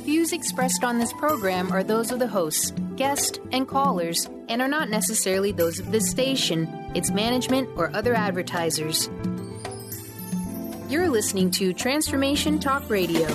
views expressed on this program are those of the hosts, guests, and callers, and are not necessarily those of this station, its management, or other advertisers. You're listening to Transformation Talk Radio.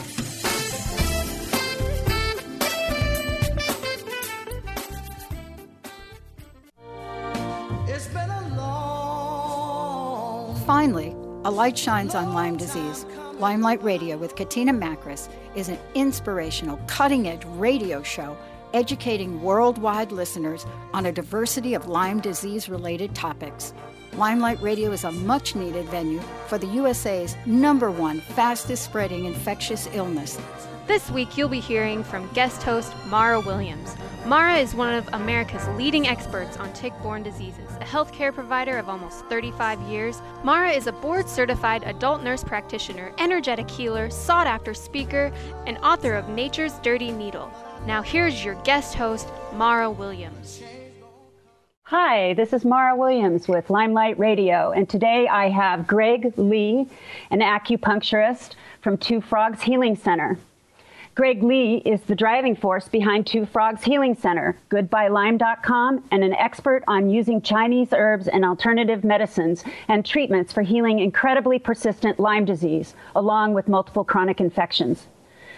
Finally, a light shines on Lyme disease. Limelight Radio with Katina Makris is an inspirational, cutting-edge radio show educating worldwide listeners on a diversity of Lyme disease-related topics. Limelight Radio is a much-needed venue for the USA's #1 fastest-spreading infectious illness. This week, you'll be hearing from guest host Mara Williams. Mara is one of America's leading experts on tick-borne diseases. A healthcare provider of almost 35 years, Mara is a board-certified adult nurse practitioner, energetic healer, sought-after speaker, and author of Nature's Dirty Needle. Now here's your guest host, Mara Williams. Hi, this is Mara Williams with Limelight Radio, and today I have Greg Lee, an acupuncturist from Two Frogs Healing Center. Greg Lee is the driving force behind Two Frogs Healing Center, GoodbyeLyme.com, and an expert on using Chinese herbs and alternative medicines and treatments for healing incredibly persistent Lyme disease, along with multiple chronic infections.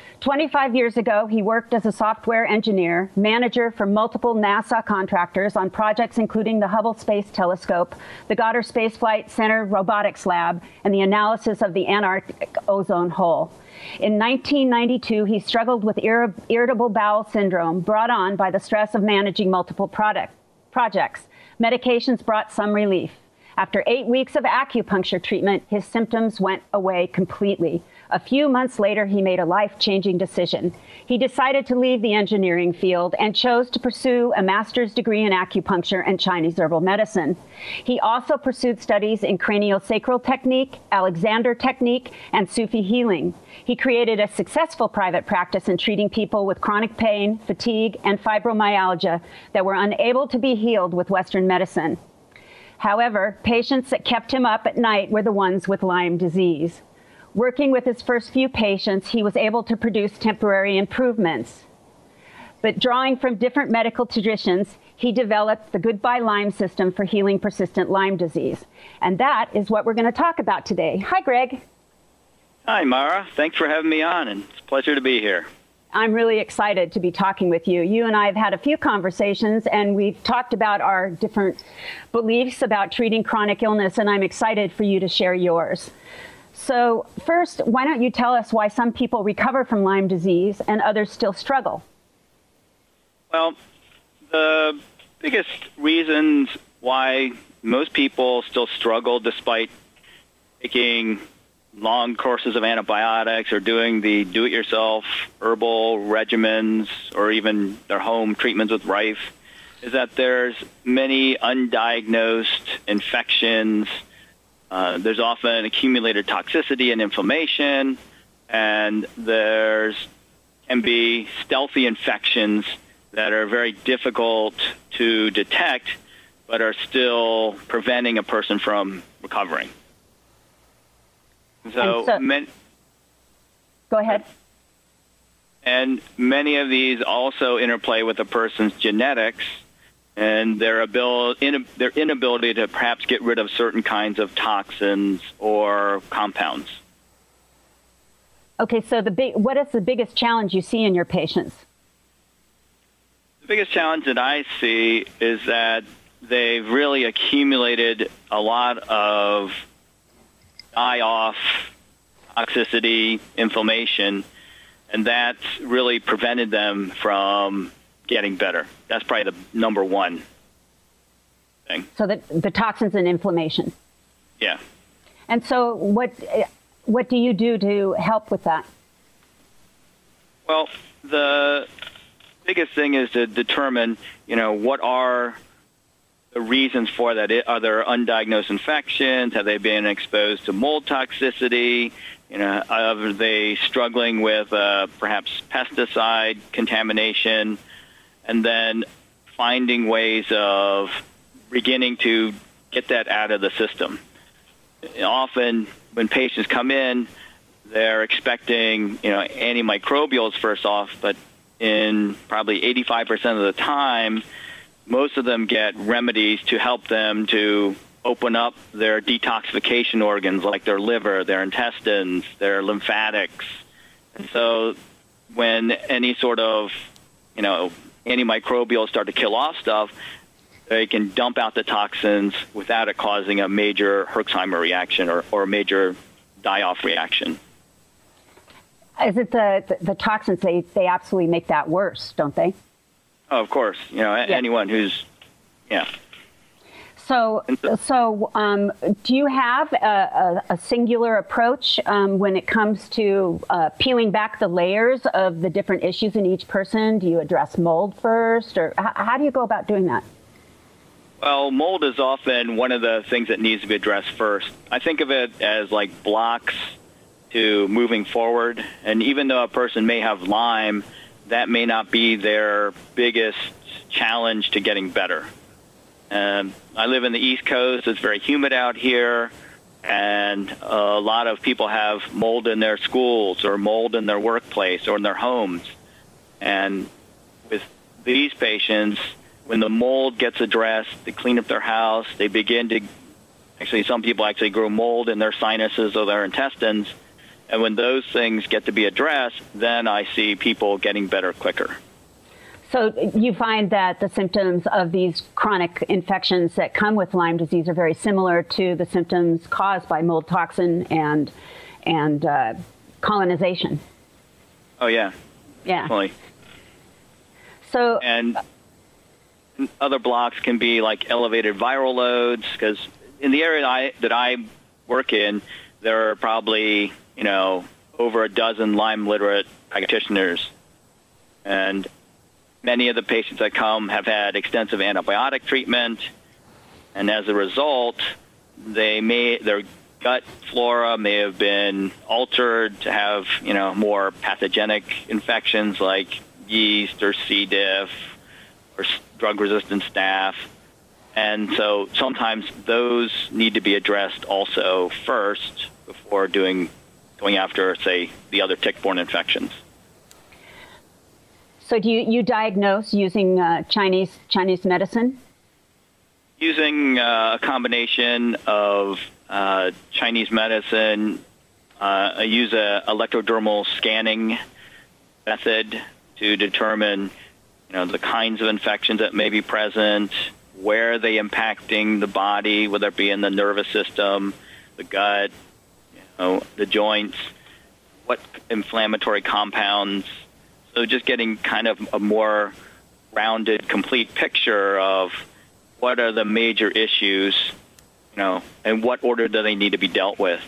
25 years ago, he worked as a software engineer, manager for multiple NASA contractors on projects including the Hubble Space Telescope, the Goddard Space Flight Center Robotics Lab, and the analysis of the Antarctic ozone hole. In 1992, he struggled with irritable bowel syndrome brought on by the stress of managing multiple projects. Medications brought some relief. After 8 weeks of acupuncture treatment, his symptoms went away completely. A few months later, he made a life-changing decision. He decided to leave the engineering field and chose to pursue a master's degree in acupuncture and Chinese herbal medicine. He also pursued studies in craniosacral technique, Alexander technique, and Sufi healing. He created a successful private practice in treating people with chronic pain, fatigue, and fibromyalgia that were unable to be healed with Western medicine. However, patients that kept him up at night were the ones with Lyme disease. Working with his first few patients, he was able to produce temporary improvements. But drawing from different medical traditions, he developed the Goodbye Lyme system for healing persistent Lyme disease. And that is what we're going to talk about today. Hi, Greg. Hi, Mara. Thanks for having me on, and it's a pleasure to be here. I'm really excited to be talking with you. You and I have had a few conversations, and we've talked about our different beliefs about treating chronic illness, and I'm excited for you to share yours. So first, why don't you tell us why some people recover from Lyme disease and others still struggle? Well, the biggest reasons why most people still struggle despite taking long courses of antibiotics or doing the do-it-yourself herbal regimens or even their home treatments with Rife is that there's many undiagnosed infections. There's often accumulated toxicity and inflammation, and can be stealthy infections that are very difficult to detect, but are still preventing a person from recovering. Go ahead. And many of these also interplay with a person's genetics and their inability to perhaps get rid of certain kinds of toxins or compounds. Okay, so what is the biggest challenge you see in your patients? The biggest challenge that I see is that they've really accumulated a lot of die-off toxicity, inflammation, and that's really prevented them from getting better. That's probably the number one thing. So the toxins and inflammation. Yeah. And so what do you do to help with that? Well, the biggest thing is to determine, what are the reasons for that. Are there undiagnosed infections? Have they been exposed to mold toxicity? Are they struggling with perhaps pesticide contamination? And then finding ways of beginning to get that out of the system. Often when patients come in, they're expecting, antimicrobials first off, but in probably 85% of the time, most of them get remedies to help them to open up their detoxification organs like their liver, their intestines, their lymphatics. And so when any sort of, antimicrobials start to kill off stuff, they can dump out the toxins without it causing a major Herxheimer reaction or a major die-off reaction. Is it the toxins? They absolutely make that worse, don't they? Oh, of course. Anyone who's, yeah. So do you have a singular approach when it comes to peeling back the layers of the different issues in each person? Do you address mold first, or how do you go about doing that? Well, mold is often one of the things that needs to be addressed first. I think of it as like blocks to moving forward. And even though a person may have Lyme, that may not be their biggest challenge to getting better. I live in the East Coast. It's very humid out here, and a lot of people have mold in their schools or mold in their workplace or in their homes. And with these patients, when the mold gets addressed, they clean up their house, they begin to, some people actually grow mold in their sinuses or their intestines. And when those things get to be addressed, then I see people getting better quicker. So you find that the symptoms of these chronic infections that come with Lyme disease are very similar to the symptoms caused by mold toxin and colonization. Oh, yeah. Yeah. Definitely. So, and other blocks can be like elevated viral loads, because in the area that I work in, there are probably, over a dozen Lyme literate practitioners. And many of the patients that come have had extensive antibiotic treatment, and as a result, their gut flora may have been altered to have, more pathogenic infections like yeast or C. diff or drug-resistant staph. And so sometimes those need to be addressed also first before going after, say, the other tick-borne infections. So do you diagnose using Chinese medicine? Using a combination of Chinese medicine. I use a electrodermal scanning method to determine, the kinds of infections that may be present, where they impacting the body, whether it be in the nervous system, the gut, the joints, what inflammatory compounds. So just getting kind of a more rounded, complete picture of what are the major issues, and what order do they need to be dealt with.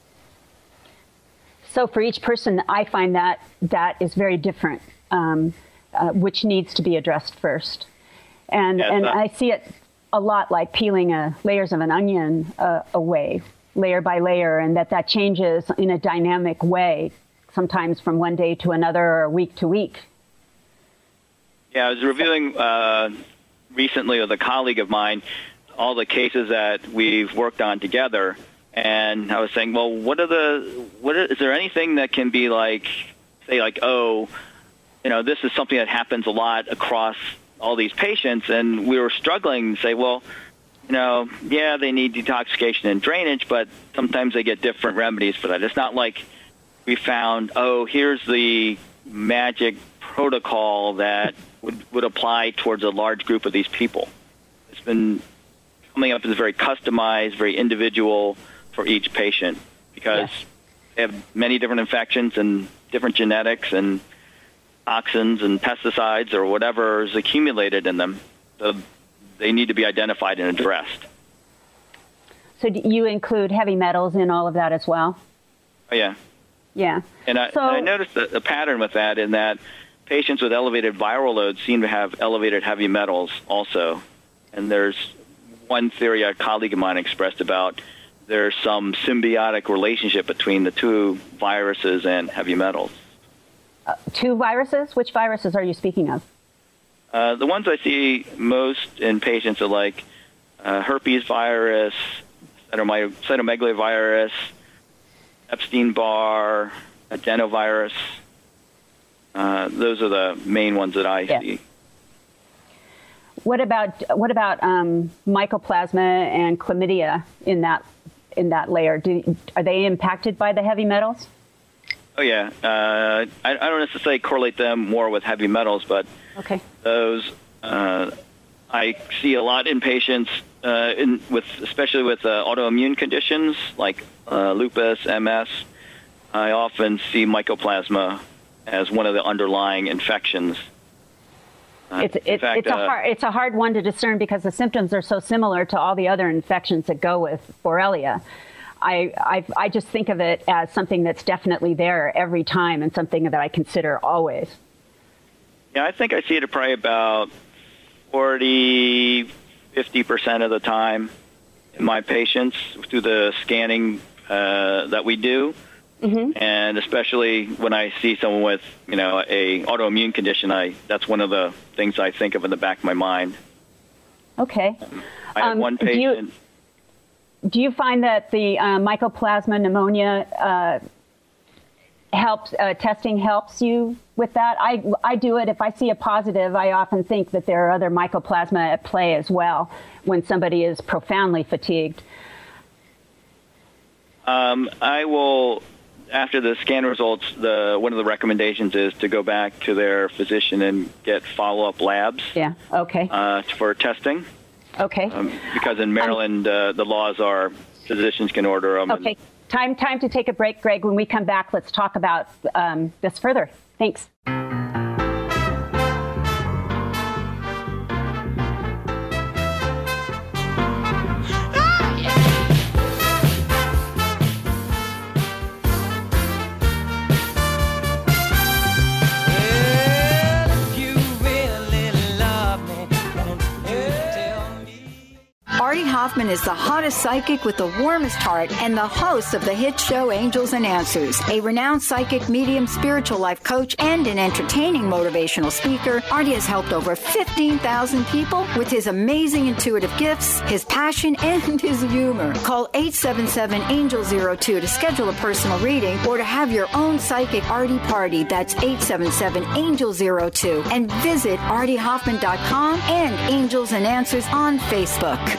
So for each person, I find that is very different, which needs to be addressed first. And I see it a lot like peeling layers of an onion away, layer by layer, and that changes in a dynamic way, sometimes from one day to another or week to week. Yeah, I was reviewing recently with a colleague of mine all the cases that we've worked on together, and I was saying, well, is there anything that can be like, say, like, this is something that happens a lot across all these patients, and we were struggling to say, well, yeah, they need detoxification and drainage, but sometimes they get different remedies for that. It's not like we found, here's the magic protocol that would apply towards a large group of these people. It's been coming up as very customized, very individual for each patient, because they have many different infections and different genetics and toxins and pesticides or whatever is accumulated in them. So they need to be identified and addressed. So do you include heavy metals in all of that as well? Oh, yeah. Yeah. And I noticed a pattern with that, in that patients with elevated viral loads seem to have elevated heavy metals also. And there's one theory a colleague of mine expressed about there's some symbiotic relationship between the two viruses and heavy metals. Two viruses? Which viruses are you speaking of? The ones I see most in patients are like herpes virus, cytomegalovirus, Epstein-Barr, adenovirus. Those are the main ones that I see. What about mycoplasma and chlamydia in that layer? Are they impacted by the heavy metals? Oh yeah, I don't necessarily correlate them more with heavy metals, but those I see a lot in patients especially with autoimmune conditions like lupus, MS. I often see mycoplasma as one of the underlying infections. It's a hard one to discern because the symptoms are so similar to all the other infections that go with Borrelia. I just think of it as something that's definitely there every time and something that I consider always. Yeah, I think I see it probably about 40, 50% of the time in my patients through the scanning that we do. Mm-hmm. And especially when I see someone with, a autoimmune condition, that's one of the things I think of in the back of my mind. Okay. I have one patient. Do you find that the mycoplasma pneumonia testing helps you with that? I do it. If I see a positive, I often think that there are other mycoplasma at play as well when somebody is profoundly fatigued. I will, after the scan results, one of the recommendations is to go back to their physician and get follow-up labs. Yeah, okay. For testing. Okay. Because in Maryland, the laws are physicians can order them. Okay. Time to take a break, Greg. When we come back, let's talk about this further. Thanks. Artie Hoffman is the hottest psychic with the warmest heart and the host of the hit show Angels and Answers. A renowned psychic, medium, spiritual life coach, and an entertaining motivational speaker, Artie has helped over 15,000 people with his amazing intuitive gifts, his passion, and his humor. Call 877-ANGEL-02 to schedule a personal reading or to have your own psychic Artie party. That's 877-ANGEL-02. And visit ArtieHoffman.com and Angels and Answers on Facebook.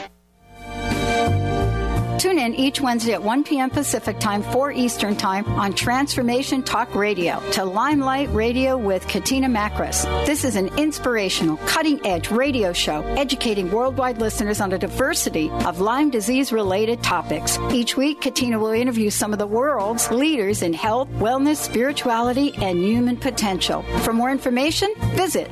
Tune in each Wednesday at 1 p.m. Pacific Time, 4 Eastern Time on Transformation Talk Radio to Limelight Radio with Katina Makris. This is an inspirational, cutting-edge radio show educating worldwide listeners on a diversity of Lyme disease-related topics. Each week, Katina will interview some of the world's leaders in health, wellness, spirituality, and human potential. For more information, visit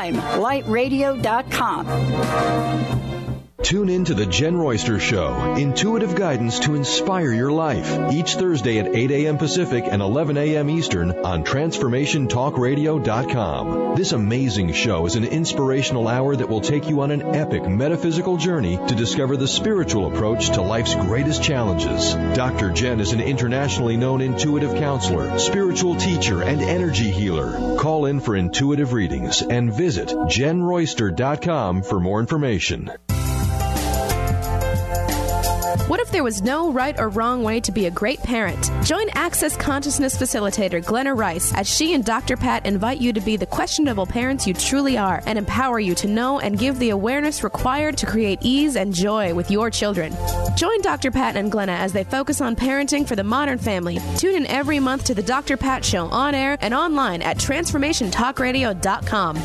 limelightradio.com. Tune in to The Jen Royster Show, intuitive guidance to inspire your life, each Thursday at 8 a.m. Pacific and 11 a.m. Eastern on TransformationTalkRadio.com. This amazing show is an inspirational hour that will take you on an epic metaphysical journey to discover the spiritual approach to life's greatest challenges. Dr. Jen is an internationally known intuitive counselor, spiritual teacher, and energy healer. Call in for intuitive readings and visit JenRoyster.com for more information. What if there was no right or wrong way to be a great parent? Join Access Consciousness Facilitator Glenna Rice as she and Dr. Pat invite you to be the questionable parents you truly are and empower you to know and give the awareness required to create ease and joy with your children. Join Dr. Pat and Glenna as they focus on parenting for the modern family. Tune in every month to the Dr. Pat Show on air and online at TransformationTalkRadio.com.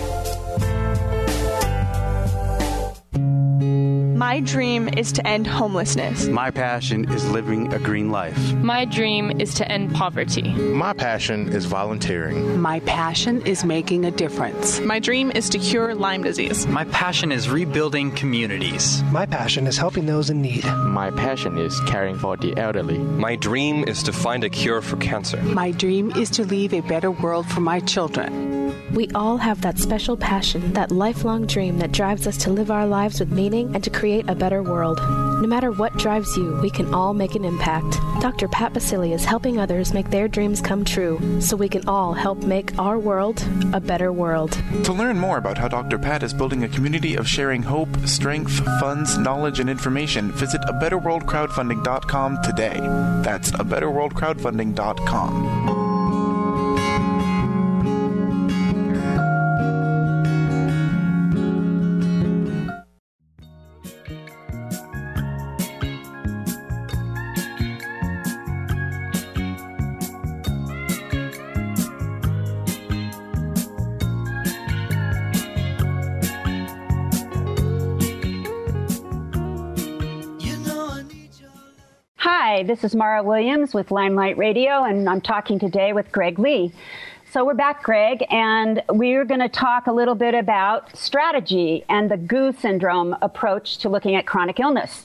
My dream is to end homelessness. My passion is living a green life. My dream is to end poverty. My passion is volunteering. My passion is making a difference. My dream is to cure Lyme disease. My passion is rebuilding communities. My passion is helping those in need. My passion is caring for the elderly. My dream is to find a cure for cancer. My dream is to leave a better world for my children. We all have that special passion, that lifelong dream that drives us to live our lives with meaning and to create a better world. No matter what drives you, we can all make an impact. Dr. Pat Baccili is helping others make their dreams come true, so we can all help make our world a better world. To learn more about how Dr. Pat is building a community of sharing hope, strength, funds, knowledge, and information, visit abetterworldcrowdfunding.com today. That's abetterworldcrowdfunding.com. Hi, this is Mara Williams with Limelight Radio, and I'm talking today with Greg Lee. So we're back, Greg, and we're going to talk a little bit about strategy and the GU syndrome approach to looking at chronic illness.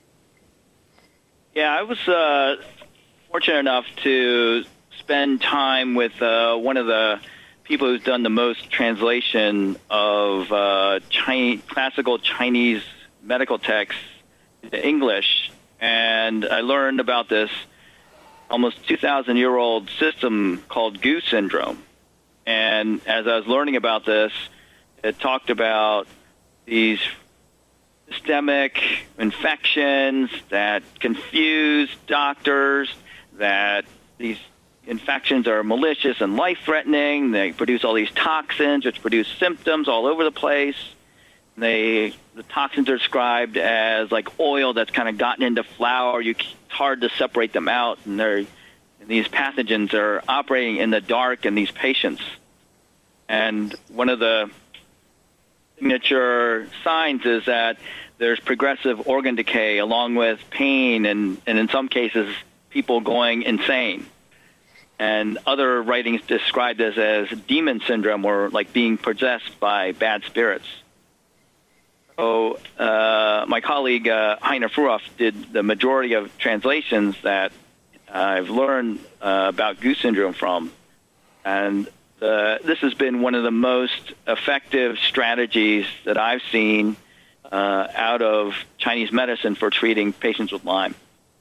Yeah, I was fortunate enough to spend time with one of the people who's done the most translation of classical Chinese medical texts into English. And I learned about this almost 2,000-year-old system called GU syndrome. And as I was learning about this, it talked about these systemic infections that confuse doctors, that these infections are malicious and life-threatening. They produce all these toxins, which produce symptoms all over the place. The toxins are described as like oil that's kind of gotten into flour. It's hard to separate them out, and these pathogens are operating in the dark in these patients. And one of the signature signs is that there's progressive organ decay along with pain and in some cases, people going insane. And other writings describe this as demon syndrome, or like being possessed by bad spirits. So my colleague Heiner Fruhoff did the majority of translations that I've learned about GU syndrome from. And this has been one of the most effective strategies that I've seen out of Chinese medicine for treating patients with Lyme.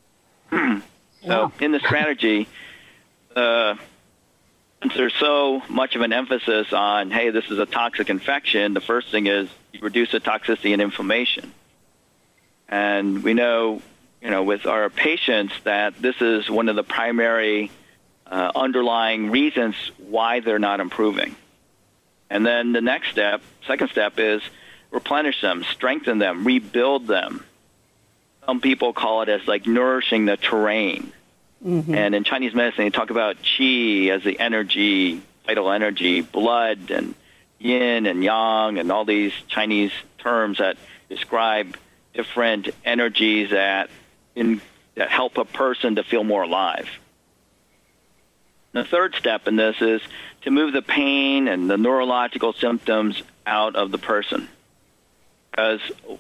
So in the strategy, since there's so much of an emphasis on, hey, this is a toxic infection, the first thing is you reduce the toxicity and inflammation. And we know, with our patients that this is one of the primary underlying reasons why they're not improving. And then the second step is replenish them, strengthen them, rebuild them. Some people call it as like nourishing the terrain. Mm-hmm. And in Chinese medicine, they talk about qi as the energy, vital energy, blood, and yin and yang, and all these Chinese terms that describe different energies that help a person to feel more alive. The third step in this is to move the pain and the neurological symptoms out of the person. Because,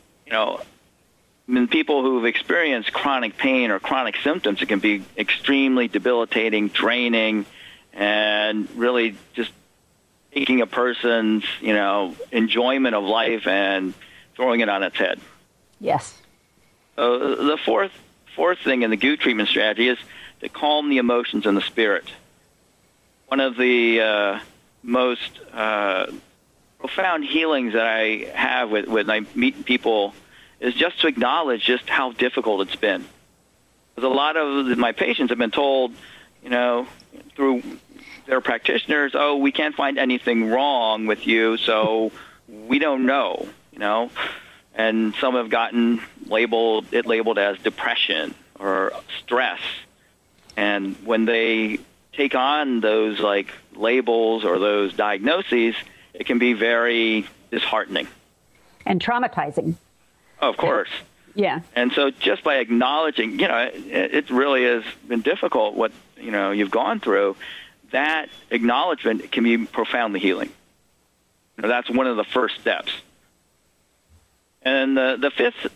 in people who've experienced chronic pain or chronic symptoms, it can be extremely debilitating, draining, and really just taking a person's, enjoyment of life and throwing it on its head. Yes. The fourth thing in the GU treatment strategy is to calm the emotions and the spirit. One of the most profound healings that I have when I meet people is just to acknowledge just how difficult it's been. Because a lot of my patients have been told, through their practitioners, oh, we can't find anything wrong with you, so we don't know, And some have gotten labeled as depression or stress. And when they take on those like labels or those diagnoses, it can be very disheartening. And traumatizing. Of course. Yeah. And so just by acknowledging, it really has been difficult what, you've gone through, that acknowledgement can be profoundly healing. That's one of the first steps. And the fifth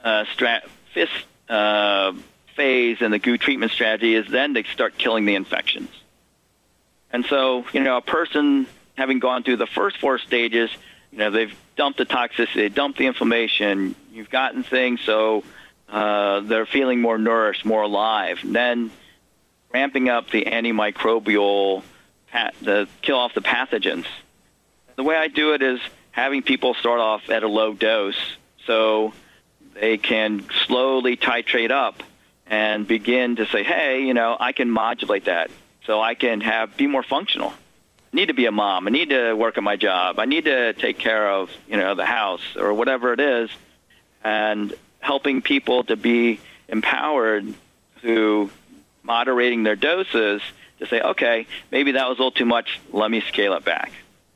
phase in the GU treatment strategy is then to start killing the infections. And so, a person having gone through the first 4 stages, they've dumped the toxicity, they dumped the inflammation, you've gotten things so they're feeling more nourished, more alive. And then ramping up the antimicrobial, to kill off the pathogens. The way I do it is having people start off at a low dose so they can slowly titrate up and begin to say, hey, I can modulate that so I can be more functional. I need to be a mom. I need to work at my job. I need to take care of, the house or whatever it is, and helping people to be empowered through moderating their doses to say, okay, maybe that was a little too much. Let me scale it back.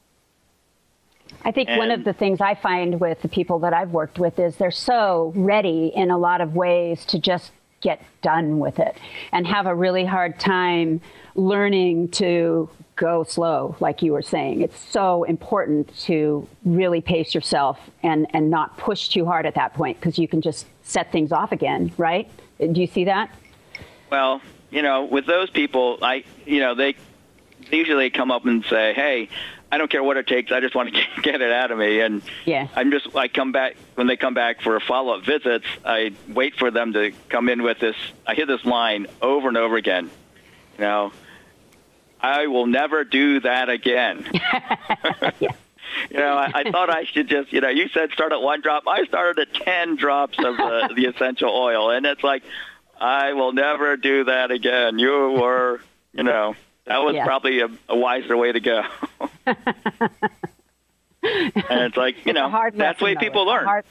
I think one of the things I find with the people that I've worked with is they're so ready in a lot of ways to just get done with it and have a really hard time learning to go slow, like you were saying. It's so important to really pace yourself and not push too hard at that point, because you can just set things off again, right? Do you see that? Well, with those people, they usually come up and say, hey, I don't care what it takes. I just want to get it out of me. And I come back, when they come back for follow-up visits, I wait for them to come in with this. I hear this line over and over again. I will never do that again. I thought I should just, you said start at 1 drop. I started at 10 drops of the essential oil. And it's like, I will never do that again. You were, that was probably a wiser way to go. And it's like, that's the way people learn.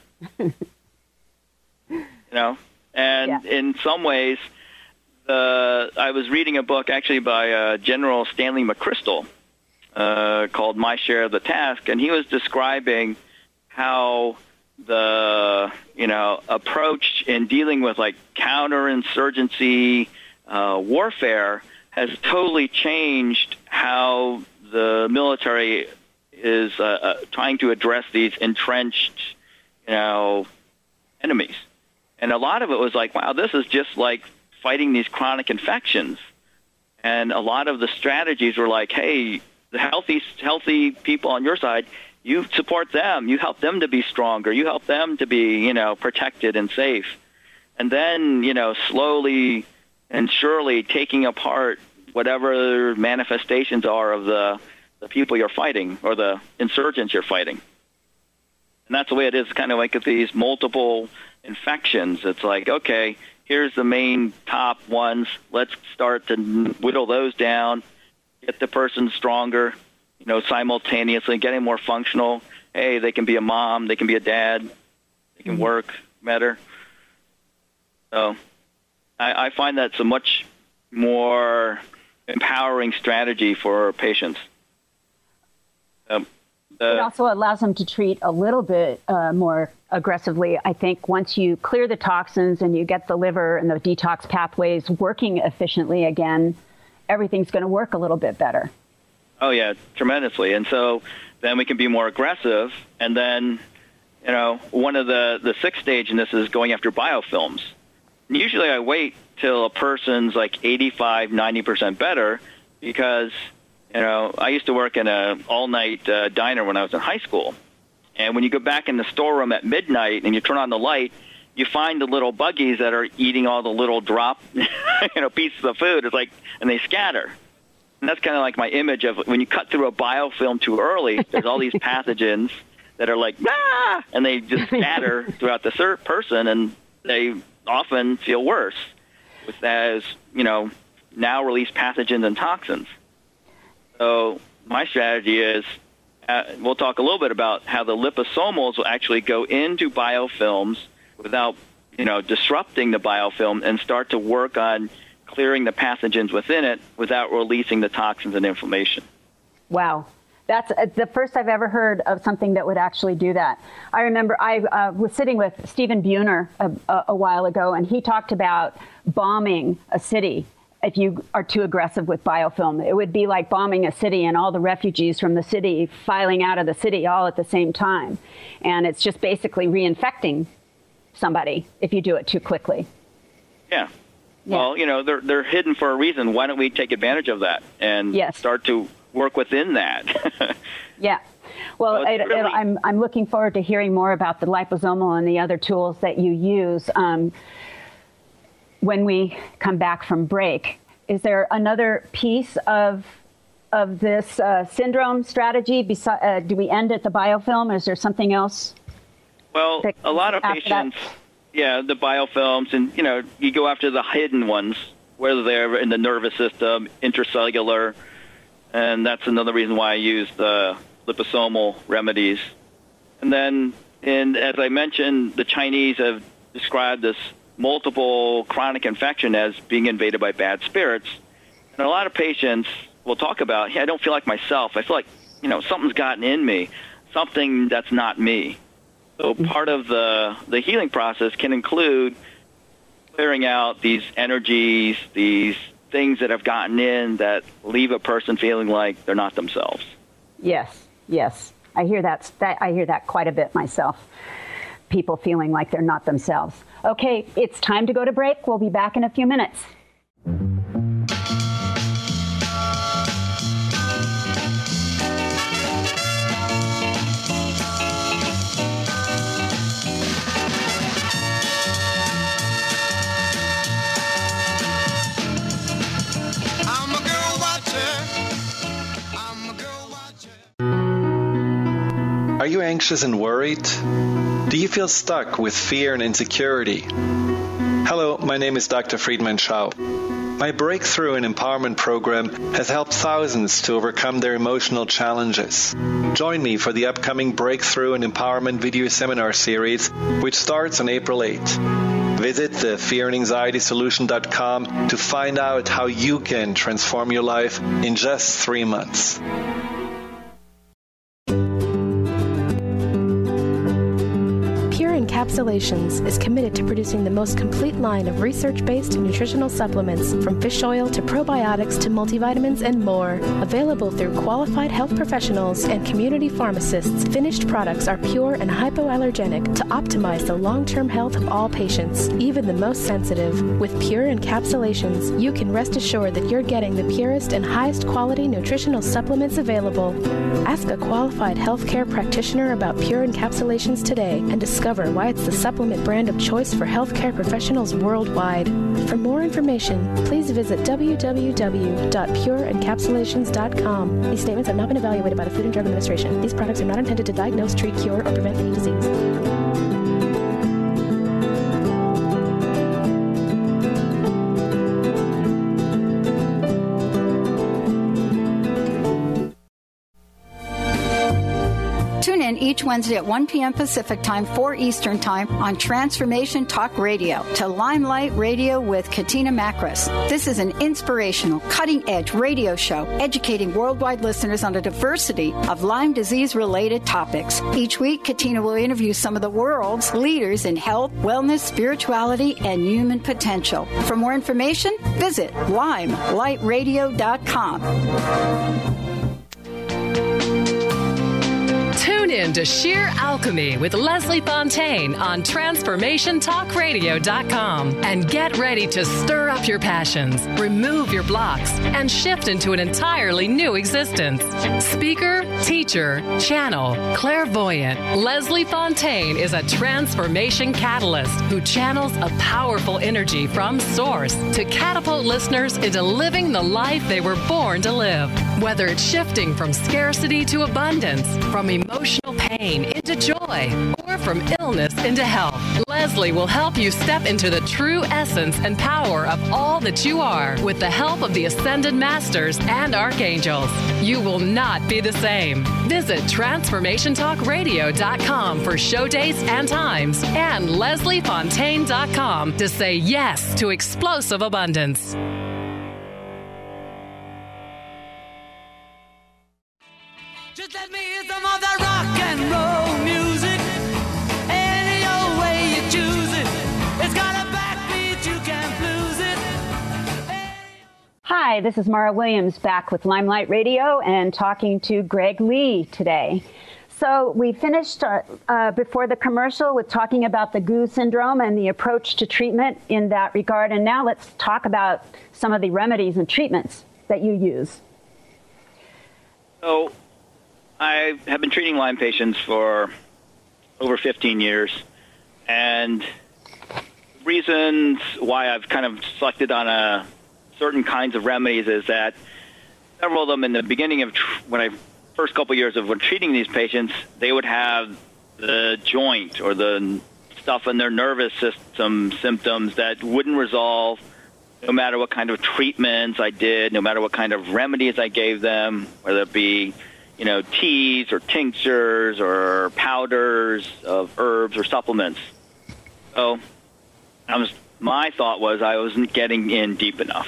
And in some ways, I was reading a book actually by General Stanley McChrystal called My Share of the Task, and he was describing how the approach in dealing with like counterinsurgency warfare has totally changed how the military is trying to address these entrenched enemies. And a lot of it was like, wow, this is just like fighting these chronic infections. And a lot of the strategies were like, hey, the healthy people on your side, you support them. You help them to be stronger. You help them to be, protected and safe. And then, slowly and surely taking apart whatever manifestations are of the people you're fighting or the insurgents you're fighting. And that's the way it is, kind of like with these multiple infections. It's like, okay, here's the main top ones. Let's start to whittle those down, get the person stronger, simultaneously getting more functional. Hey, they can be a mom, they can be a dad, they can work better. So I find that's a much more empowering strategy for patients. It also allows them to treat a little bit more aggressively. I think once you clear the toxins and you get the liver and the detox pathways working efficiently again, everything's going to work a little bit better. Oh, yeah, tremendously. And so then we can be more aggressive. And then, one of the sixth stage in this is going after biofilms. And usually I wait till a person's like 85, 90% better because, I used to work in an all-night diner when I was in high school. And when you go back in the storeroom at midnight and you turn on the light, you find the little buggies that are eating all the little drop, pieces of food. It's like, and they scatter. And that's kind of like my image of when you cut through a biofilm too early, there's all these pathogens that are like, ah, and they just scatter throughout the person, and they often feel worse with as, now released pathogens and toxins. So my strategy is, we'll talk a little bit about how the liposomals will actually go into biofilms without, disrupting the biofilm and start to work on clearing the pathogens within it without releasing the toxins and inflammation. Wow. That's the first I've ever heard of something that would actually do that. I remember I was sitting with Stephen Buhner a while ago, and he talked about bombing a city. If you are too aggressive with biofilm, it would be like bombing a city and all the refugees from the city filing out of the city all at the same time. And it's just basically reinfecting somebody if you do it too quickly. Yeah. Well, they're hidden for a reason. Why don't we take advantage of that and start to work within that. Yeah. Well, I'm looking forward to hearing more about the liposomal and the other tools that you use when we come back from break. Is there another piece of this syndrome strategy? Do we end at the biofilm? Is there something else? Well, a lot of patients, the biofilms, and you go after the hidden ones, whether they're in the nervous system, intracellular, and that's another reason why I use the liposomal remedies. And then, as I mentioned, the Chinese have described this multiple chronic infection as being invaded by bad spirits. And a lot of patients will talk about, I don't feel like myself. I feel like, something's gotten in me, something that's not me. So part of the healing process can include clearing out these energies, these things that have gotten in that leave a person feeling like they're not themselves. Yes. I hear that. I hear that quite a bit myself. People feeling like they're not themselves. Okay, it's time to go to break. We'll be back in a few minutes. Are you anxious and worried? Do you feel stuck with fear and insecurity? Hello, my name is Dr. Friedman Schau. My Breakthrough and Empowerment program has helped thousands to overcome their emotional challenges. Join me for the upcoming Breakthrough and Empowerment video seminar series, which starts on April 8th. Visit the fearandanxietysolution.com to find out how you can transform your life in just 3 months. Encapsulations is committed to producing the most complete line of research-based nutritional supplements, from fish oil to probiotics to multivitamins and more. Available through qualified health professionals and community pharmacists, finished products are pure and hypoallergenic to optimize the long-term health of all patients, even the most sensitive. With Pure Encapsulations, you can rest assured that you're getting the purest and highest quality nutritional supplements available. Ask a qualified healthcare practitioner about Pure Encapsulations today and discover why it's the supplement brand of choice for healthcare professionals worldwide. For more information, please visit www.pureencapsulations.com. These statements have not been evaluated by the Food and Drug Administration. These products are not intended to diagnose, treat, cure, or prevent any disease. Tune in each Wednesday at 1 p.m. Pacific Time, 4 Eastern Time on Transformation Talk Radio to Limelight Radio with Katina Makris. This is an inspirational, cutting-edge radio show educating worldwide listeners on a diversity of Lyme disease-related topics. Each week, Katina will interview some of the world's leaders in health, wellness, spirituality, and human potential. For more information, visit limelightradio.com. Tune in to Sheer Alchemy with Leslie Fontaine on TransformationTalkRadio.com and get ready to stir up your passions, remove your blocks, and shift into an entirely new existence. Speaker, teacher, channel, clairvoyant, Leslie Fontaine is a transformation catalyst who channels a powerful energy from Source to catapult listeners into living the life they were born to live. Whether it's shifting from scarcity to abundance, from emotional pain into joy, or from illness into health, Leslie will help you step into the true essence and power of all that you are with the help of the Ascended Masters and Archangels. You will not be the same. Visit TransformationTalkRadio.com for show dates and times, and LeslieFontaine.com to say yes to explosive abundance. Just let me hear some of that rock and roll music. Any old way you choose it. It's got a backbeat, you can't lose it. Hi, this is Mara Williams back with Limelight Radio and talking to Greg Lee today. So we finished before the commercial with talking about the GU syndrome and the approach to treatment in that regard. And now let's talk about some of the remedies and treatments that you use. So I have been treating Lyme patients for over 15 years, and reasons why I've kind of selected on certain kinds of remedies is that several of them in the beginning of first couple years of when treating these patients, they would have the joint or the stuff in their nervous system symptoms that wouldn't resolve no matter what kind of treatments I did, no matter what kind of remedies I gave them, whether it be, teas or tinctures or powders of herbs or supplements. So my thought was I wasn't getting in deep enough.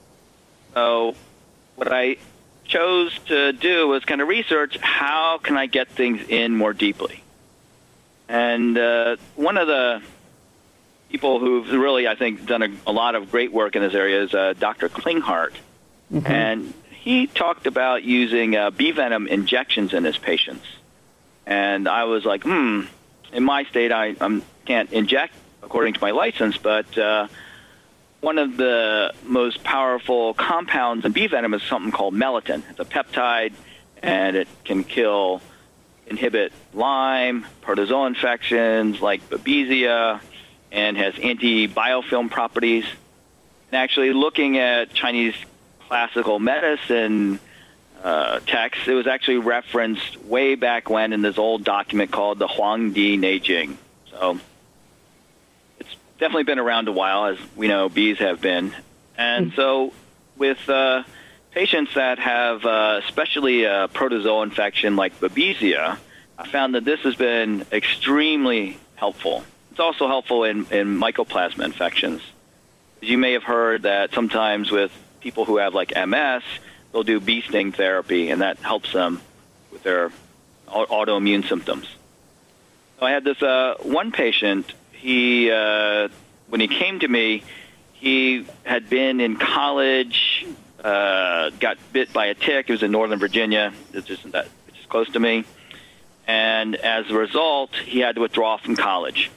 So what I chose to do was kind of research how can I get things in more deeply. And one of the people who've really, I think, done a lot of great work in this area is Dr. Klinghardt. Mm-hmm. And he talked about using bee venom injections in his patients. And I was like, in my state, I can't inject according to my license, but one of the most powerful compounds in bee venom is something called melittin. It's a peptide, and it can inhibit Lyme, protozoal infections like Babesia, and has anti-biofilm properties. And actually looking at Chinese classical medicine texts, it was actually referenced way back when in this old document called the Huangdi Neijing. So it's definitely been around a while, as we know bees have been. And so with patients that have especially a protozoal infection like Babesia, I found that this has been extremely helpful. It's also helpful in mycoplasma infections. You may have heard that sometimes with people who have like MS, they'll do bee sting therapy, and that helps them with their autoimmune symptoms. So I had this one patient. He, when he came to me, he had been in college, got bit by a tick. It was in Northern Virginia, which is close to me. And as a result, he had to withdraw from college.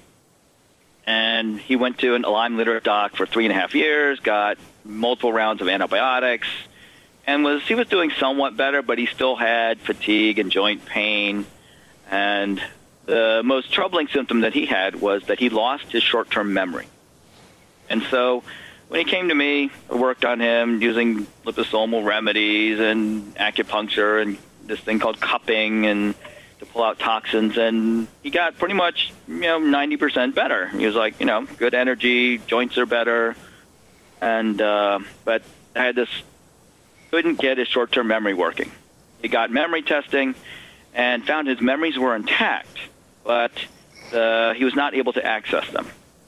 And he went to a Lyme literate doc for 3.5 years, got multiple rounds of antibiotics, and he was doing somewhat better, but he still had fatigue and joint pain. And the most troubling symptom that he had was that he lost his short-term memory. And so when he came to me, I worked on him using liposomal remedies and acupuncture and this thing called cupping and to pull out toxins, and he got pretty much 90% better. He was like, good energy, joints are better, and but I had couldn't get his short-term memory working. He got memory testing and found his memories were intact, but he was not able to access them.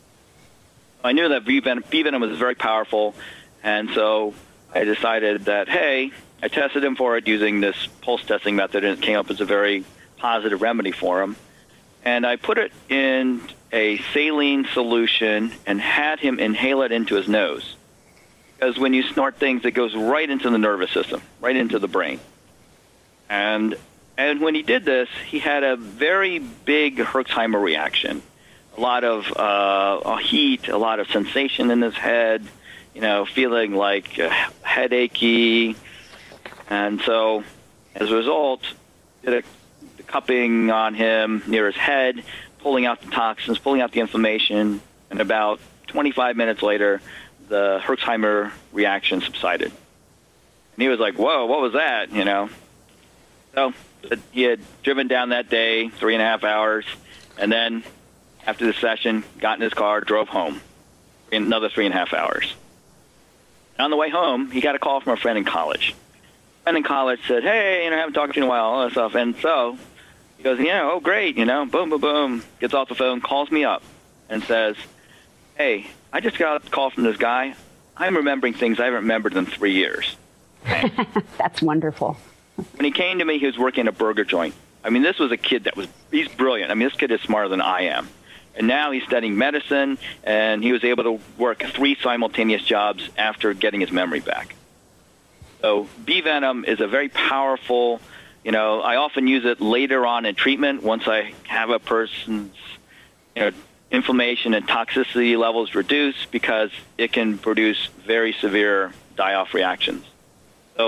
I knew that bee venom was very powerful, and so I decided that, hey, I tested him for it using this pulse testing method, and it came up as a very positive remedy for him. And I put it in a saline solution and had him inhale it into his nose. Because when you snort things, it goes right into the nervous system, right into the brain. And when he did this, he had a very big Herxheimer reaction. A lot of heat, a lot of sensation in his head, feeling like headachy. And so, as a result, did the cupping on him near his head, pulling out the toxins, pulling out the inflammation, and about 25 minutes later, the Herxheimer reaction subsided. And he was like, whoa, what was that, So he had driven down that day, 3.5 hours, and then after the session, got in his car, drove home in another 3.5 hours. And on the way home, he got a call from a friend in college. A friend in college said, hey, I haven't talked to you in a while, all that stuff. And so he goes, oh, great, boom, boom, boom, gets off the phone, calls me up, and says, hey, I just got a call from this guy. I'm remembering things I haven't remembered in 3 years. Okay. That's wonderful. When he came to me, he was working at a burger joint. This was a kid he's brilliant. This kid is smarter than I am. And now he's studying medicine, and he was able to work 3 simultaneous jobs after getting his memory back. So bee venom is a very powerful, I often use it later on in treatment once I have a person's, inflammation and toxicity levels reduced, because it can produce very severe die-off reactions. So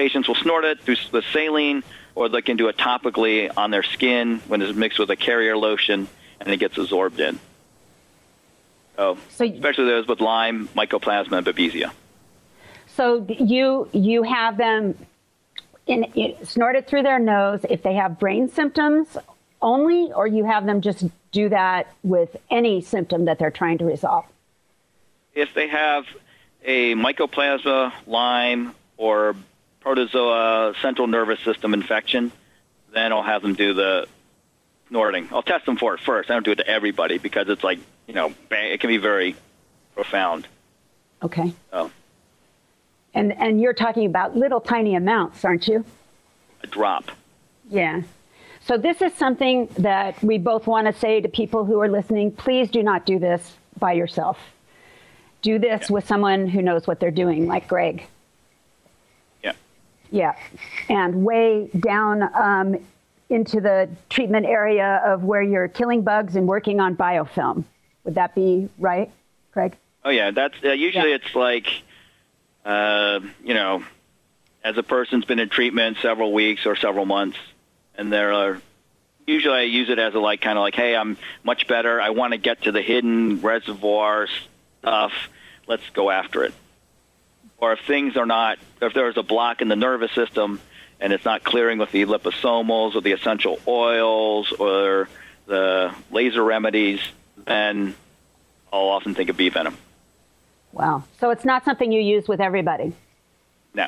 patients will snort it through the saline, or they can do it topically on their skin when it's mixed with a carrier lotion, and it gets absorbed in. So especially those with Lyme, Mycoplasma, and Babesia. So you have them snort it through their nose if they have brain symptoms only, or you have them just do that with any symptom that they're trying to resolve? If they have a Mycoplasma, Lyme, or protozoa central nervous system infection, then I'll have them do the snorting. I'll test them for it first. I don't do it to everybody because it's like, it can be very profound. Okay. So. And you're talking about little tiny amounts, aren't you? A drop. Yeah. So this is something that we both want to say to people who are listening. Please do not do this by yourself. Do this with someone who knows what they're doing, like Greg. Yeah. Yeah. And way down into the treatment area of where you're killing bugs and working on biofilm. Would that be right, Greg? Oh, yeah. That's usually it's like, as a person's been in treatment several weeks or several months, and usually I use it as kind of like, hey, I'm much better. I want to get to the hidden reservoir stuff. Let's go after it. Or if there's a block in the nervous system and it's not clearing with the liposomals or the essential oils or the laser remedies, then I'll often think of bee venom. Wow. So it's not something you use with everybody? No.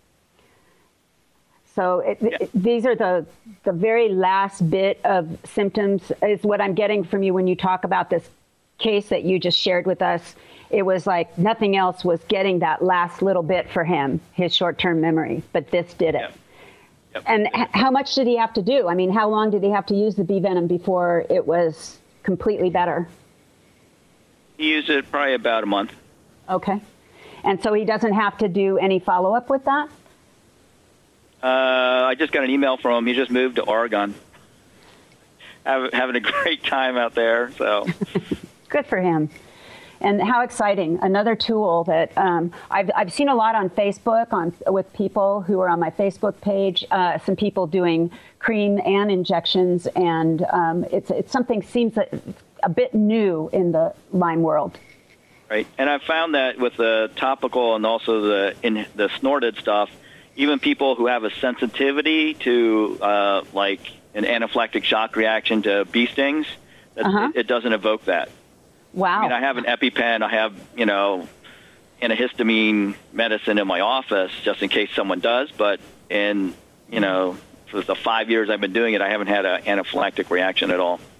So these are the very last bit of symptoms is what I'm getting from you when you talk about this case that you just shared with us. It was like nothing else was getting that last little bit for him, his short-term memory, but this did it. Yep. And how much did he have to do? I mean, how long did he have to use the bee venom before it was completely better? He used it probably about a month. Okay. And so he doesn't have to do any follow-up with that? I just got an email from him. He just moved to Oregon. Having a great time out there. So good for him. And how exciting. Another tool that I've seen a lot on Facebook with people who are on my Facebook page, some people doing cream and injections, and it's something seems a bit new in the Lyme world. Right. And I found that with the topical and also the snorted stuff, even people who have a sensitivity to like an anaphylactic shock reaction to bee stings, it doesn't evoke that. Wow. I mean, I have an EpiPen. I have, antihistamine medicine in my office just in case someone does. But for the 5 years I've been doing it, I haven't had an anaphylactic reaction at all.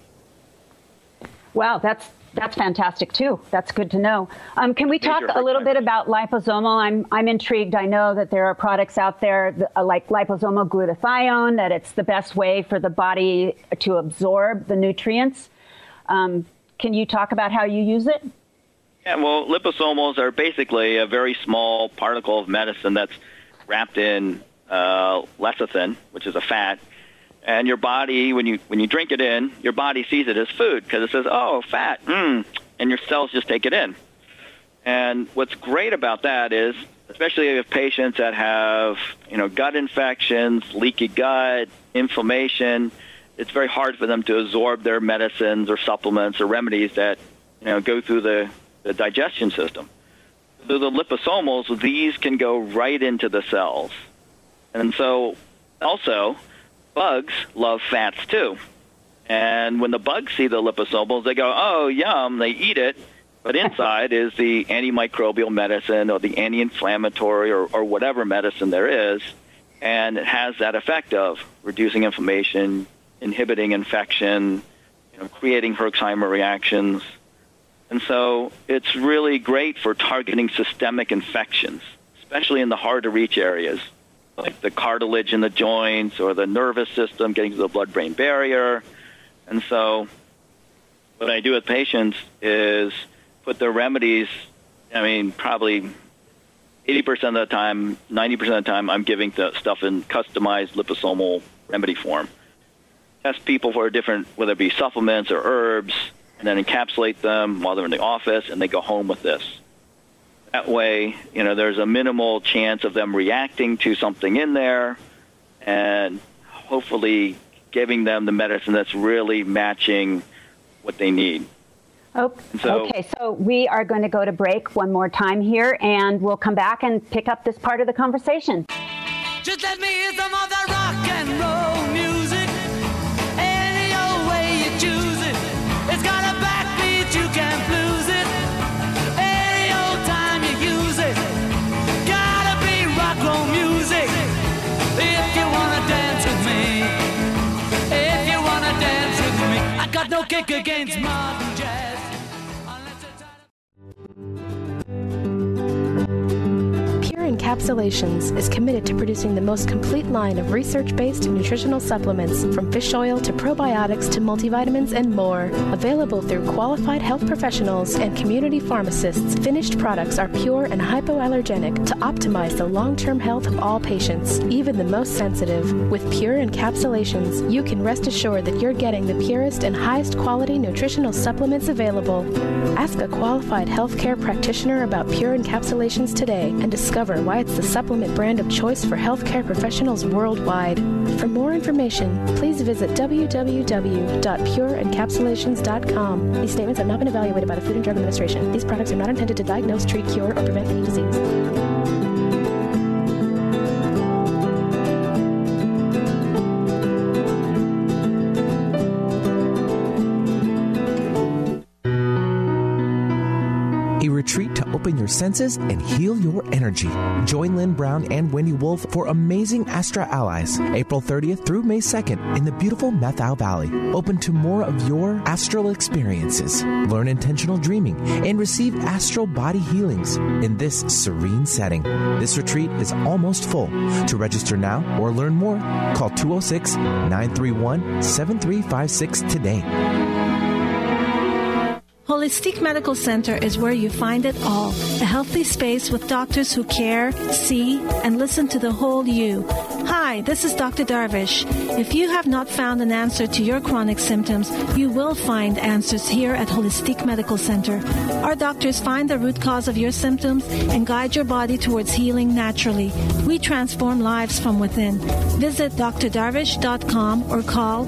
Wow, that's fantastic too. That's good to know. Can we talk a little bit about liposomal? I'm intrigued. I know that there are products out there like liposomal glutathione, that it's the best way for the body to absorb the nutrients. Can you talk about how you use it? Yeah, well, liposomals are basically a very small particle of medicine that's wrapped in lecithin, which is a fat. And your body, when you drink it in, your body sees it as food because it says, oh, fat, and your cells just take it in. And what's great about that is, especially with patients that have, gut infections, leaky gut, inflammation, it's very hard for them to absorb their medicines or supplements or remedies that, go through the digestion system. So the liposomals, these can go right into the cells. And so also, bugs love fats too. And when the bugs see the liposomals, they go, oh, yum, they eat it. But inside is the antimicrobial medicine or the anti-inflammatory or whatever medicine there is. And it has that effect of reducing inflammation, inhibiting infection, creating Herxheimer reactions. And so it's really great for targeting systemic infections, especially in the hard-to-reach areas, like the cartilage in the joints or the nervous system getting to the blood-brain barrier. And so what I do with patients is put their remedies, probably 80% of the time, 90% of the time, I'm giving the stuff in customized liposomal remedy form. Test people for different, whether it be supplements or herbs, and then encapsulate them while they're in the office, and they go home with this. That way, there's a minimal chance of them reacting to something in there and hopefully giving them the medicine that's really matching what they need. Okay, so we are going to go to break one more time here, and we'll come back and pick up this part of the conversation. Just let me hear some of that rock and roll music. Any old way you choose it. It's got a backbeat, you can't lose it. Any old time you use it. Gotta be rock roll music. If you wanna dance with me. If you wanna dance with me. I got no kick against modern jazz. Encapsulations is committed to producing the most complete line of research-based nutritional supplements, from fish oil to probiotics to multivitamins and more. Available through qualified health professionals and community pharmacists, finished products are pure and hypoallergenic to optimize the long-term health of all patients, even the most sensitive. With Pure Encapsulations, you can rest assured that you're getting the purest and highest quality nutritional supplements available. Ask a qualified healthcare practitioner about Pure Encapsulations today and discover why it's the supplement brand of choice for healthcare professionals worldwide. For more information, please visit www.pureencapsulations.com. These statements have not been evaluated by the Food and Drug Administration. These products are not intended to diagnose, treat, cure, or prevent any disease. Retreat to open your senses and heal your energy. Join Lynn Brown and Wendy Wolf for Amazing Astra Allies, April 30th through May 2nd in the beautiful Methau Valley. Open to more of your astral experiences. Learn intentional dreaming and receive astral body healings in this serene setting. This retreat is almost full. To register now or learn more, call 206-931-7356 today. Holistic Medical Center is where you find it all. A healthy space with doctors who care, see, and listen to the whole you. Hi, this is Dr. Darvish. If you have not found an answer to your chronic symptoms, you will find answers here at Holistic Medical Center. Our doctors find the root cause of your symptoms and guide your body towards healing naturally. We transform lives from within. Visit drdarvish.com or call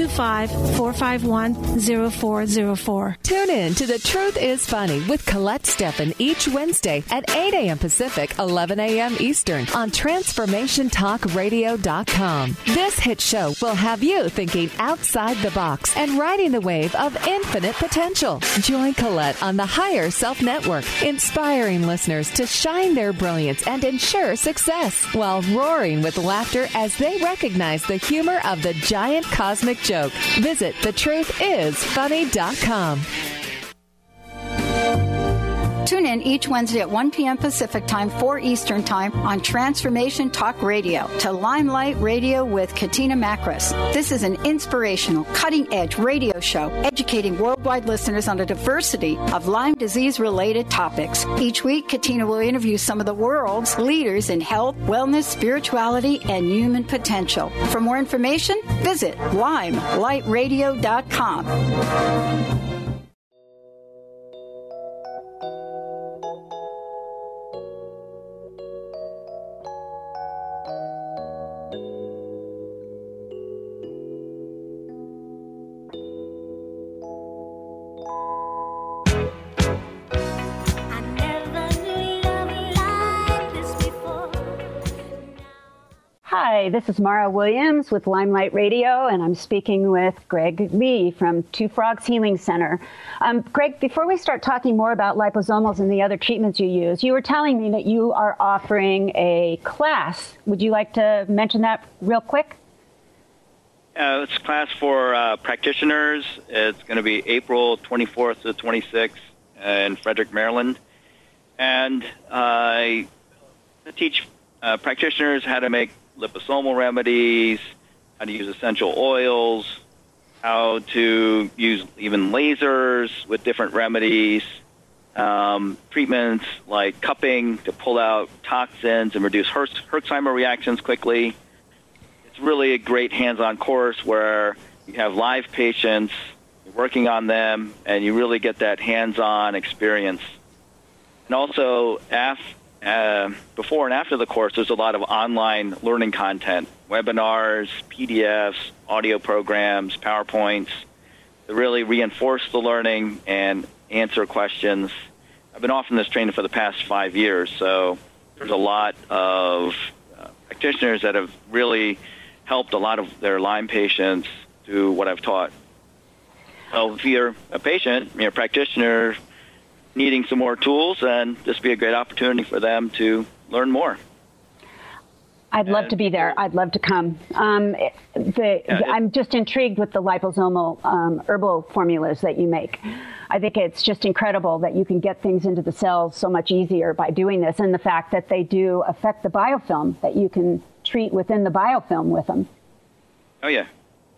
425-451-0404. Tune in to The Truth is Funny with Colette Steffen each Wednesday at 8 a.m. Pacific, 11 a.m. Eastern on TransformationTalkRadio.com. This hit show will have you thinking outside the box and riding the wave of infinite potential. Join Colette on the Higher Self Network, inspiring listeners to shine their brilliance and ensure success while roaring with laughter as they recognize the humor of the giant cosmic joke. Visit thetruthисfunny.com. Tune in each Wednesday at 1 p.m. Pacific Time, 4 Eastern Time on Transformation Talk Radio to Limelight Radio with Katina Makris. This is an inspirational, cutting-edge radio show educating worldwide listeners on a diversity of Lyme disease-related topics. Each week, Katina will interview some of the world's leaders in health, wellness, spirituality, and human potential. For more information, visit limelightradio.com. Hi, this is Mara Williams with Limelight Radio, and I'm speaking with Greg Lee from Two Frogs Healing Center. Greg, before we start talking more about liposomals and the other treatments you use, you were telling me that you are offering a class. Would you like to mention that real quick? It's a class for practitioners. It's going to be April 24th to 26th in Frederick, Maryland. And I teach practitioners how to make liposomal remedies, how to use essential oils, how to use even lasers with different remedies, treatments like cupping to pull out toxins and reduce Herxheimer reactions quickly. It's really a great hands-on course where you have live patients, you're working on them, and you really get that hands-on experience. And also, before and after the course, there's a lot of online learning content, webinars, PDFs, audio programs, PowerPoints, to really reinforce the learning and answer questions. I've been offering this training for the past 5 years, so there's a lot of practitioners that have really helped a lot of their Lyme patients do what I've taught. So if you're a patient, you're a practitioner needing some more tools, then this would be a great opportunity for them to learn more. I'd love to be there. I'd love to come. I'm just intrigued with the liposomal herbal formulas that you make. I think it's just incredible that you can get things into the cells so much easier by doing this, and the fact that they do affect the biofilm, that you can treat within the biofilm with them. Oh, yeah.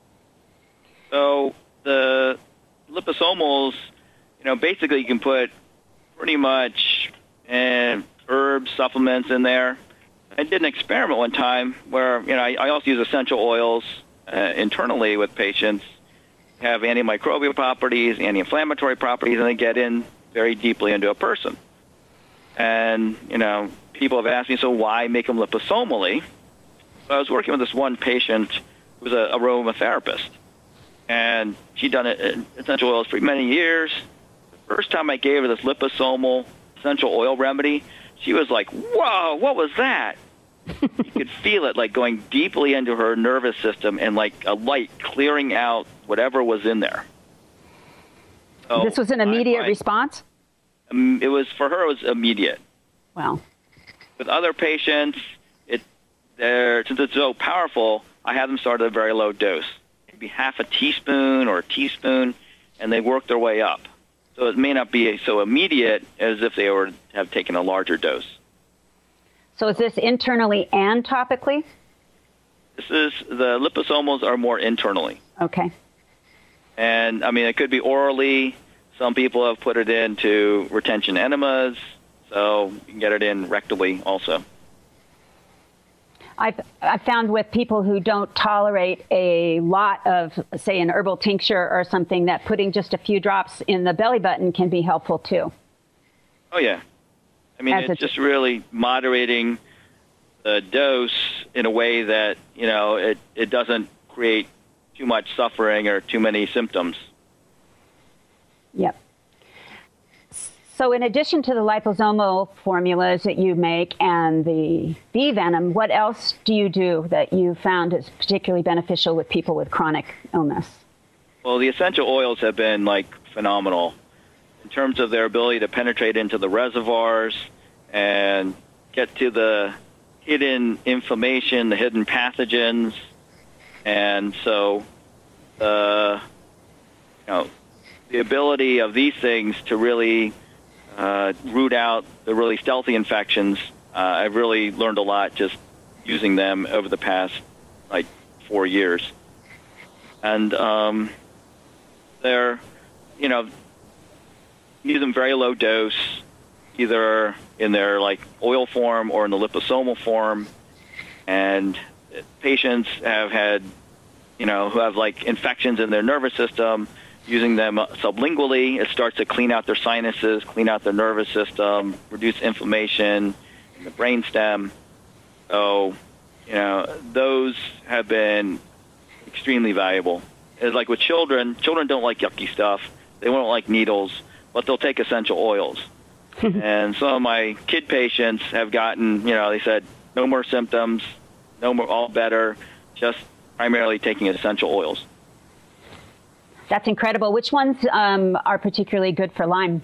So the liposomals, basically you can put pretty much herb supplements in there. I did an experiment one time where, I also use essential oils internally with patients, have antimicrobial properties, anti-inflammatory properties, and they get in very deeply into a person. And, people have asked me, so why make them liposomally? So I was working with this one patient who was an aromatherapist, and she'd done essential oils for many years. The first time I gave her this liposomal essential oil remedy, she was like, whoa, what was that? You could feel it like going deeply into her nervous system and like a light clearing out whatever was in there. So this was an immediate response? It was, for her, it was immediate. Wow. With other patients, since it's so powerful, I have them start at a very low dose, maybe half a teaspoon or a teaspoon, and they work their way up. So it may not be so immediate as if they were have taken a larger dose. So is this internally and topically? The liposomals are more internally. Okay. And, it could be orally. Some people have put it into retention enemas, so you can get it in rectally also. I've found with people who don't tolerate a lot of, say, an herbal tincture or something, that putting just a few drops in the belly button can be helpful too. Oh, yeah. It's just really moderating the dose in a way that, it doesn't create too much suffering or too many symptoms. Yep. So in addition to the liposomal formulas that you make and the bee venom, what else do you do that you found is particularly beneficial with people with chronic illness? Well, the essential oils have been, phenomenal in terms of their ability to penetrate into the reservoirs and get to the hidden inflammation, the hidden pathogens. And so, the ability of these things to really root out the really stealthy infections, I've really learned a lot just using them over the past, 4 years. And they're, use them very low dose, either in their, oil form or in the liposomal form. And patients have had, who have, infections in their nervous system, using them sublingually, it starts to clean out their sinuses, clean out their nervous system, reduce inflammation in the brainstem. So, those have been extremely valuable. It's like with children don't like yucky stuff. They won't like needles, but they'll take essential oils. And some of my kid patients have gotten, they said, no more symptoms, no more, all better, just primarily taking essential oils. That's incredible. Which ones are particularly good for Lyme?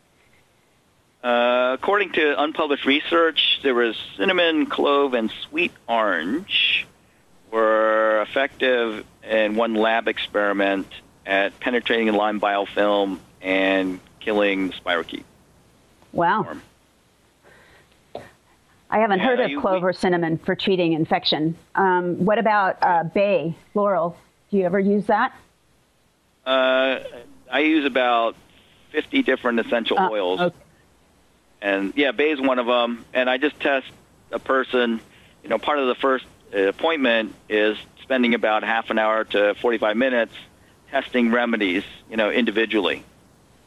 According to unpublished research, there was cinnamon, clove, and sweet orange were effective in one lab experiment at penetrating the Lyme biofilm and killing the spirochete. Wow. I haven't heard of clove or cinnamon for treating infection. What about bay, floral? Do you ever use that? I use about 50 different essential oils. Okay. And, bay is one of them. And I just test a person. Part of the first appointment is spending about half an hour to 45 minutes testing remedies, individually.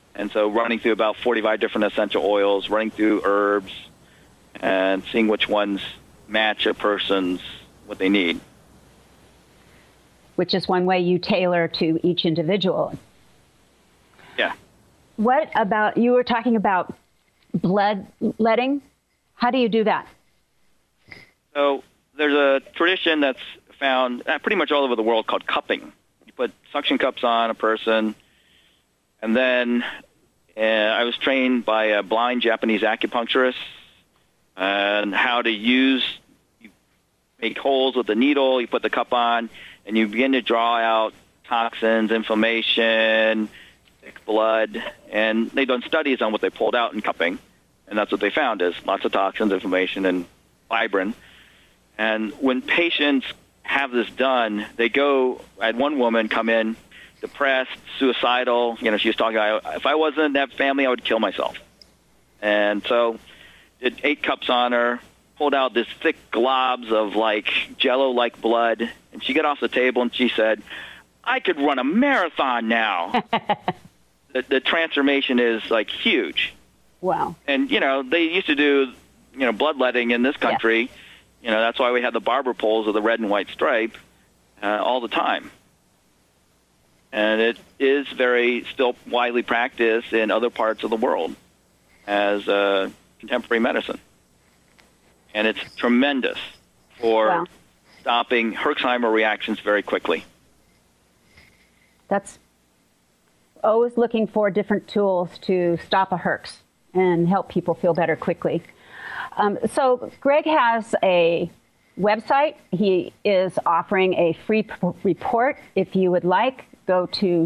And so running through about 45 different essential oils, running through herbs, and seeing which ones match a person's what they need. Which is one way you tailor to each individual. Yeah. What about, you were talking about bloodletting. How do you do that? So there's a tradition that's found pretty much all over the world called cupping. You put suction cups on a person, and then I was trained by a blind Japanese acupuncturist on how to use, you make holes with the needle, you put the cup on, and you begin to draw out toxins, inflammation, thick blood, and they've done studies on what they pulled out in cupping, and that's what they found is lots of toxins, inflammation, and fibrin. And when patients have this done, they go, I had one woman come in depressed, suicidal, she was talking about, if I wasn't in that family, I would kill myself. And so did 8 cups on her, pulled out this thick globs of Jell-O-like blood, and she got off the table and she said, I could run a marathon now. The transformation is huge. Wow. And, they used to do, bloodletting in this country. Yeah. That's why we had the barber poles of the red and white stripe all the time. And it is still widely practiced in other parts of the world as contemporary medicine. And it's tremendous for stopping Herxheimer reactions very quickly. That's always looking for different tools to stop a Herx and help people feel better quickly. So Greg has a website. He is offering a free report. If you would like, go to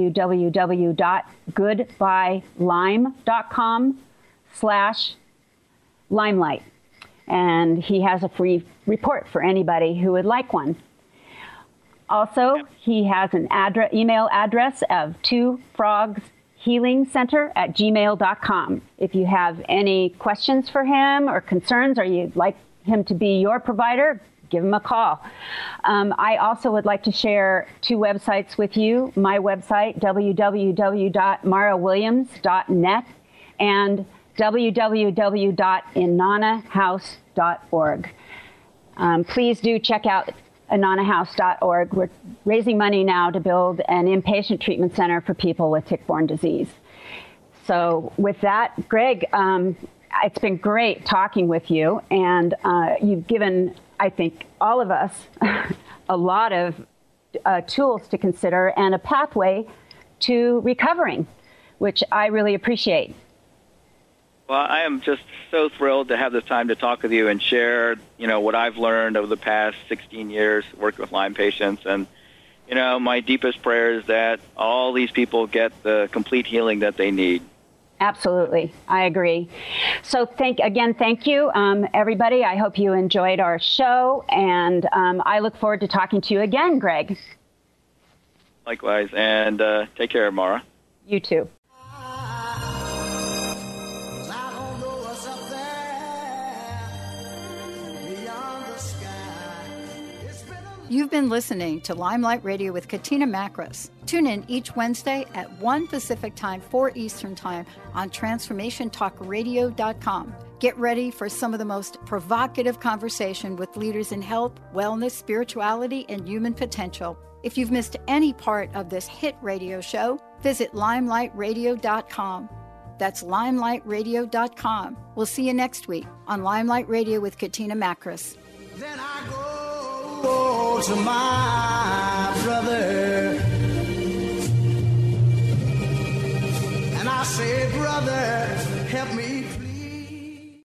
www.goodbylime.com/limelight. And he has a free report for anybody who would like one. Also, he has an email address of 2frogshealingcenter@gmail.com. If you have any questions for him or concerns, or you'd like him to be your provider, give him a call. I also would like to share 2 websites with you. My website, www.marawilliams.net, and www.inannahouse.org. Please do check out inannahouse.org. We're raising money now to build an inpatient treatment center for people with tick-borne disease. So with that, Greg, it's been great talking with you, and you've given, I think, all of us a lot of tools to consider and a pathway to recovering, which I really appreciate. Well, I am just so thrilled to have this time to talk with you and share, what I've learned over the past 16 years working with Lyme patients. And, my deepest prayer is that all these people get the complete healing that they need. Absolutely. I agree. So thank you, everybody. I hope you enjoyed our show, and I look forward to talking to you again, Greg. Likewise, and take care, Mara. You too. You've been listening to Limelight Radio with Katina Makris. Tune in each Wednesday at 1 Pacific Time, 4 Eastern Time on TransformationTalkRadio.com. Get ready for some of the most provocative conversation with leaders in health, wellness, spirituality, and human potential. If you've missed any part of this hit radio show, visit LimelighRadio.com. That's LimelighRadio.com. We'll see you next week on Limelight Radio with Katina Makris. Then I go to my brother and I say, brother, help me